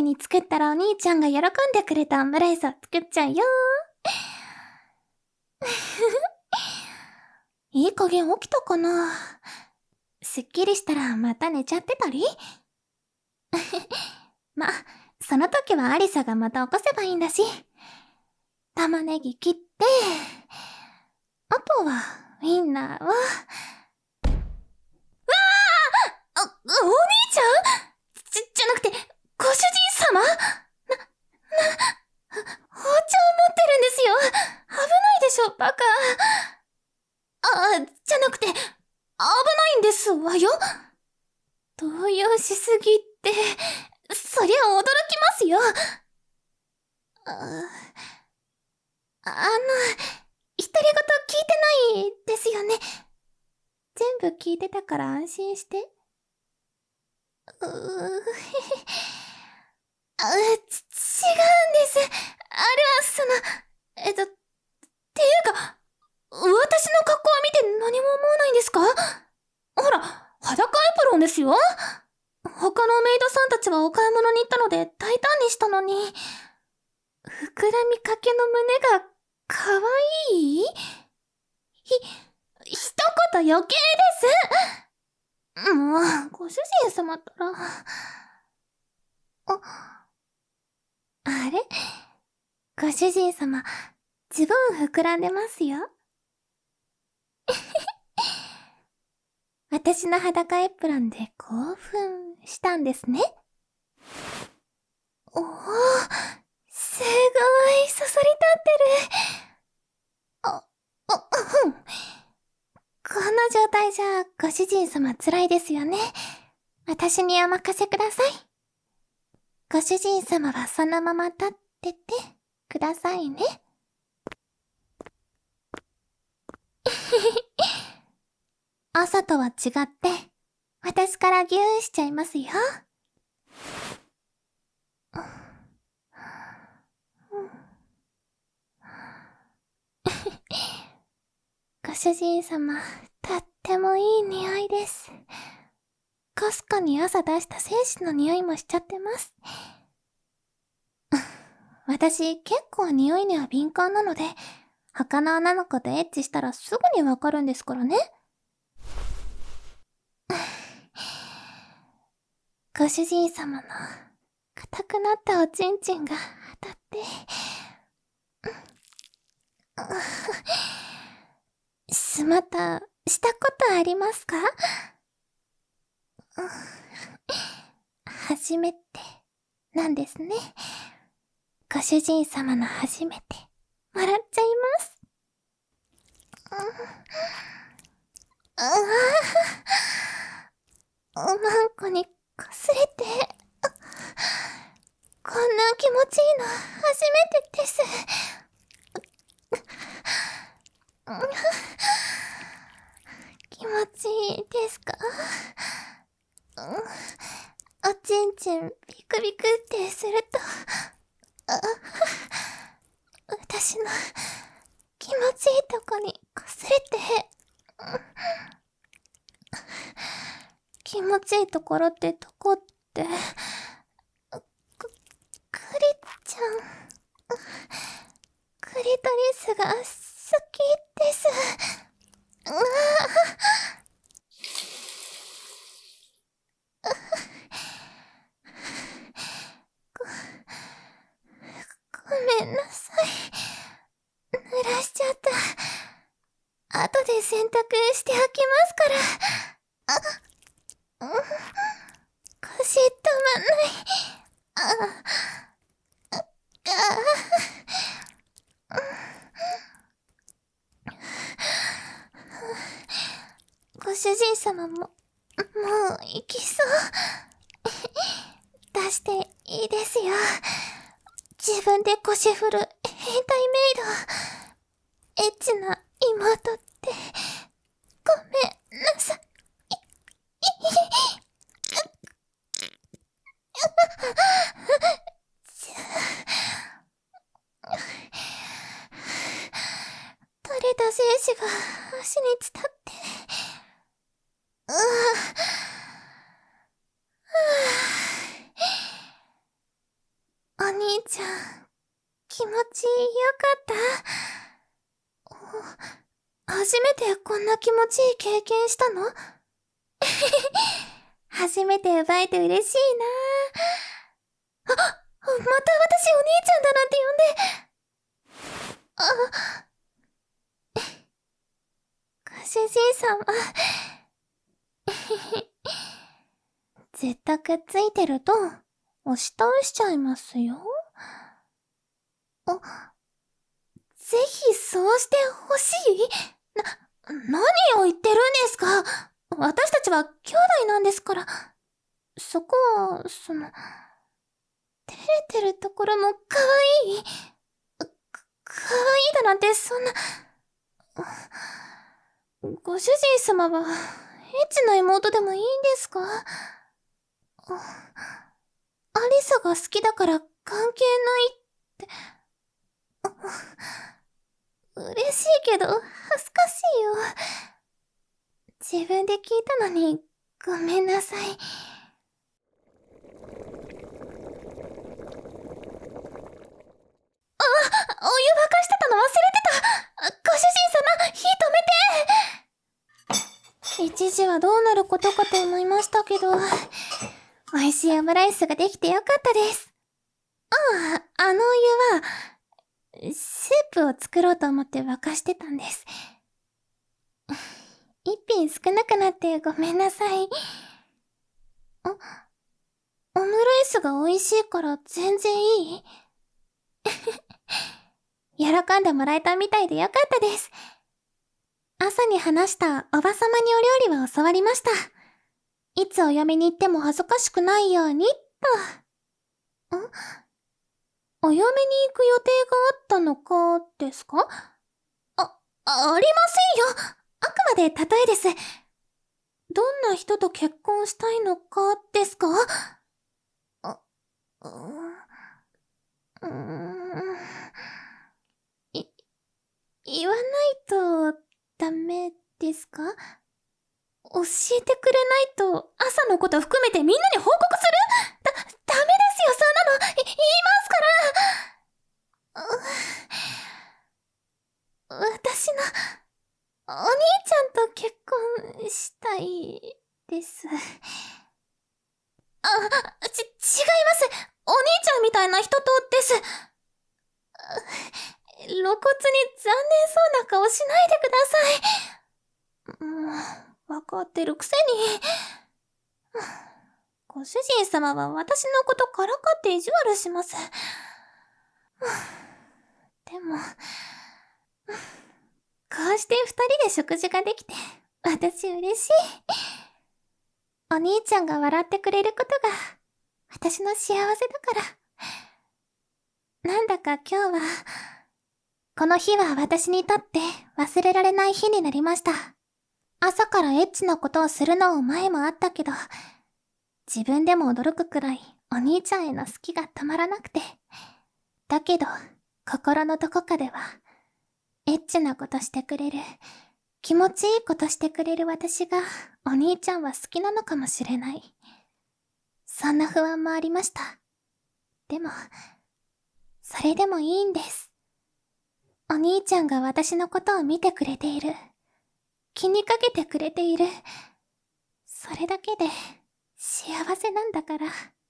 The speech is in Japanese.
いに作ったらお兄ちゃんが喜んでくれたオムライスを作っちゃうよ。いい加減起きたかな。すっきりしたらまた寝ちゃってたりま、その時はアリサがまた起こせばいいんだし。玉ねぎ切って、あとはウインナーを。お兄ちゃんじゃなくて、ご主人様包丁持ってるんですよ。危ないでしょ、バカ。じゃなくて、危ないんですわよ。動揺しすぎって、そりゃ驚きますよ。独り言聞いてないですよね。全部聞いてたから安心して。違うんです。あれはっていうか、私の格好を見て何も思わないんですか？ほら、裸エプロンですよ。他のメイドさんたちはお買い物に行ったので大胆にしたのに、膨らみかけの胸が可愛い？一言余計です。もう、ご主人様ったら。あれ？ご主人様、ズボン膨らんでますよ。私の裸エプロンで興奮したんですね。おお、すごい、そそり立ってる。この状態じゃ、ご主人様辛いですよね。私にお任せください。ご主人様はそのまま立っててくださいね。朝とは違って、私からギューしちゃいますよ。ご主人様、とってもいい匂いです。かすかに朝出した精子の匂いもしちゃってます。私、結構匂いには敏感なので、他の女の子とエッチしたらすぐにわかるんですからね。ご主人様の硬くなったおちんちんが当たって、また、したことありますか？初めて、なんですね。ご主人様の初めて、笑っちゃいます。おまんこにこすれて、こんな気持ちいいの初めてです。気持ちいいですか？おちんちんビクビクってすると、私の気持ちいいとこにこすれて、気持ちいいところってどこって、クリちゃん、クリトリスが好きです。ごめんなさい。濡らしちゃった。後で洗濯しておきますから。腰止まんない。ご主人様も、もう行きそう。出していいですよ。自分で腰振る変態メイド。エッチな妹って、ごめんなさい。取れた精子が足に伝って。うぅ。 ちよかった。初めてこんな気持ちいい経験したの初めて奪えて嬉しいな。また私お兄ちゃんだなんて呼んで。ご主人様。ずっとくっついてると押し倒しちゃいますよ。ぜひそうしてほしい？何を言ってるんですか？私たちは兄弟なんですから。そこは、照れてるところも可愛い。可愛いだなんてそんな。ご主人様は、エッチな妹でもいいんですか？アリサが好きだから関係ないって。嬉しいけど、恥ずかしいよ。自分で聞いたのに、ごめんなさい。お湯沸かしてたの忘れてた。ご主人様、火止めて。一時はどうなることかと思いましたけど、美味しいオムライスができてよかったです。あのお湯は、スープを作ろうと思って沸かしてたんです。一品少なくなってごめんなさい。オムライスが美味しいから全然いい？喜んでもらえたみたいでよかったです。朝に話したおばさまにお料理は教わりました。いつお嫁に行っても恥ずかしくないように、と。お嫁に行く予定があったのか、ですか？ありませんよ。あくまで例えです。どんな人と結婚したいのか、ですか？うーん。い、言わないと、ダメですか？教えてくれないと、朝のこと含めてみんなに報告する？ダメですよ、そんなの。言いますから。私の、お兄ちゃんと結婚したいです。違います。お兄ちゃんみたいな人とです。露骨に残念そうな顔しないでください。もう、わかってるくせに。ご主人様は私のことからかって意地悪します。でも、こうして二人で食事ができて、私嬉しい。お兄ちゃんが笑ってくれることが、私の幸せだから。なんだか今日は、この日は私にとって忘れられない日になりました。朝からエッチなことをするのを前もあったけど、自分でも驚くくらいお兄ちゃんへの好きが止まらなくて。だけど、心のどこかでは、エッチなことしてくれる、気持ちいいことしてくれる私がお兄ちゃんは好きなのかもしれない。そんな不安もありました。でも、それでもいいんです。お兄ちゃんが私のことを見てくれている。気にかけてくれている。それだけで幸せなんだから。